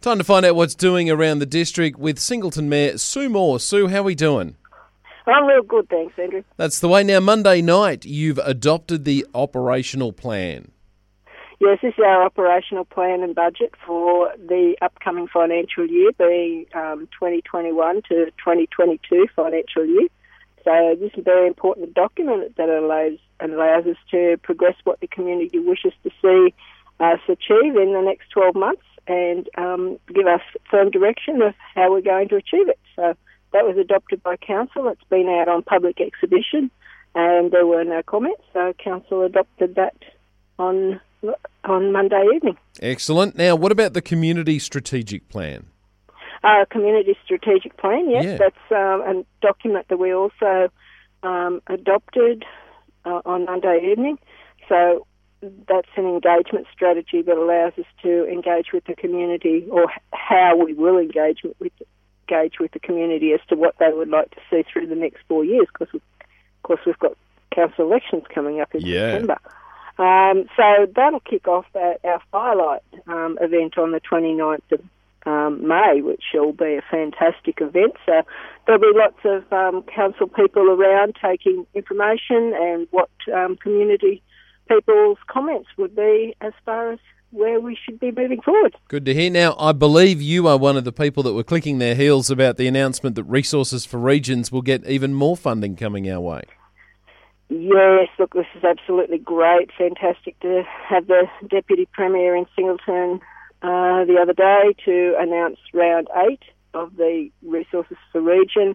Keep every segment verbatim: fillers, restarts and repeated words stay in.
Time to find out what's doing around the district with Singleton Mayor Sue Moore. Sue, how are we doing? I'm real good, thanks, Andrew. That's the way. Now, Monday night, you've adopted the operational plan. Yes, this is our operational plan and budget for the upcoming financial year, being um, twenty twenty-one to twenty twenty-two financial year. So this is a very important document that allows, allows us to progress what the community wishes to see us achieve in the next twelve months and um, give us firm direction of how we're going to achieve it. So that was adopted by Council. It's been out on public exhibition and there were no comments. So Council adopted that on on Monday evening. Excellent. Now, what about the community strategic plan? Uh, community strategic plan, yes. Yeah. That's um, a document that we also um, adopted uh, on Monday evening. So that's an engagement strategy that allows us to engage with the community, or how we will engage with engage with the community as to what they would like to see through the next four years. Because of course we've got council elections coming up in Yeah. September. Um, so that'll kick off our, our Firelight um, event on the twenty-ninth of um, May, which will be a fantastic event. So there'll be lots of um, council people around taking information and what um, community people's comments would be as far as where we should be moving forward. Good to hear. Now, I believe you are one of the people that were clicking their heels about the announcement that Resources for Regions will get even more funding coming our way. Yes, look, this is absolutely great. Fantastic to have the Deputy Premier in Singleton uh, the other day to announce round eight of the Resources for Region.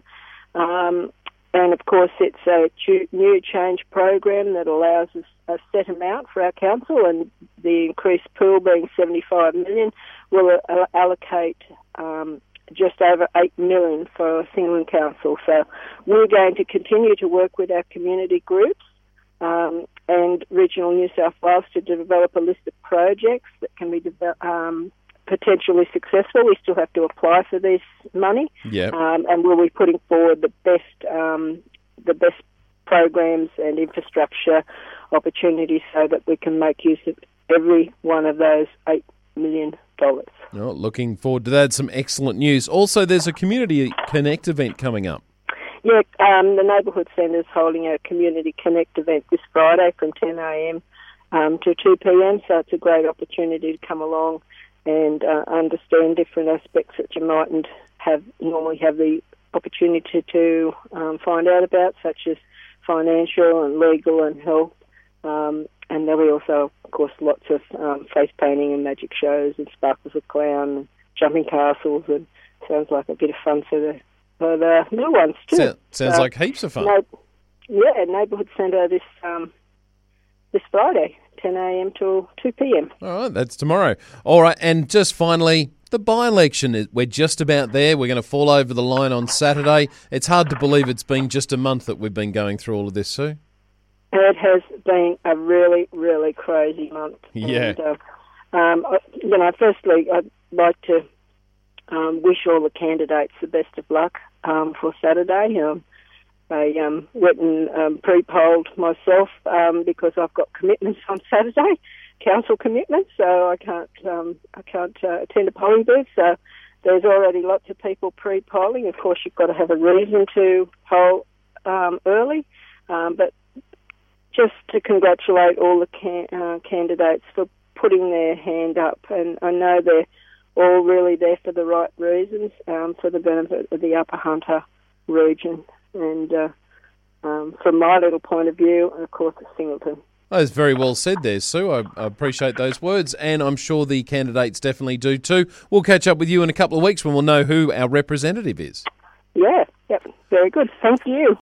Um, and, of course, it's a new change program that allows us a set amount for our council, and the increased pool being seventy-five million dollars will allocate um, just over eight million dollars for Singleton Council. So we're going to continue to work with our community groups um, and Regional New South Wales to develop a list of projects that can be developed, um, potentially successful. We still have to apply for this money, Yep. um, and we'll be putting forward the best um, the best programs and infrastructure opportunities so that we can make use of every one of those eight million dollars. Oh, looking forward to that. Some excellent news. Also, there's a Community Connect event coming up. Yeah, um, the Neighbourhood Centre is holding a Community Connect event this Friday from ten a.m. Um, to two p.m, so it's a great opportunity to come along and uh, understand different aspects that you mightn't have normally have the opportunity to um, find out about, such as financial and legal and health. Um, and there'll be also, of course, lots of um, face painting and magic shows and Sparkles of Clown and jumping castles, and sounds like a bit of fun for the for the little ones too. So, sounds So, like heaps of fun. No, yeah, Neighbourhood Centre this um, this Friday, ten a.m. till two p.m. All right, that's tomorrow. All right, and just finally, the by-election, we're just about there. We're going to fall over the line on Saturday. It's hard to believe it's been just a month that we've been going through all of this, Sue. It has been a really, really crazy month. Yeah. And, uh, um, I- you know, firstly, I'd like to um, wish all the candidates the best of luck um, for Saturday. Um, I um, went and um, pre-polled myself um, because I've got commitments on Saturday, council commitments, so I can't um, I can't uh, attend a polling booth. So there's already lots of people pre-polling. Of course, you've got to have a reason to poll um, early, um, but just to congratulate all the can- uh, candidates for putting their hand up, and I know they're all really there for the right reasons, um, for the benefit of the Upper Hunter region, and uh, um, from my little point of view, and of course, it's Singleton. That's very well said there, Sue. I, I appreciate those words, and I'm sure the candidates definitely do too. We'll catch up with you in a couple of weeks when we'll know who our representative is. Yeah, yep, very good. Thank you.